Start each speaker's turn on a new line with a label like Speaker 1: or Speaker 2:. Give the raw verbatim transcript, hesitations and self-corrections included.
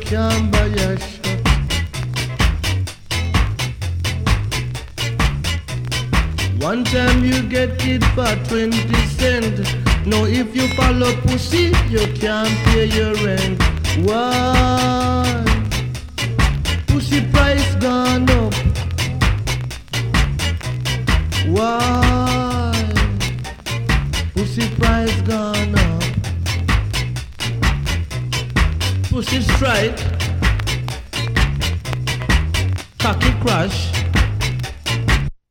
Speaker 1: can't buy a shot. One time you get it for twenty cent. Now if you follow pussy, you can't pay your rent. Why? Pussy price gone up. Why? Pussy price gone up. Pussy strike, cocky crash.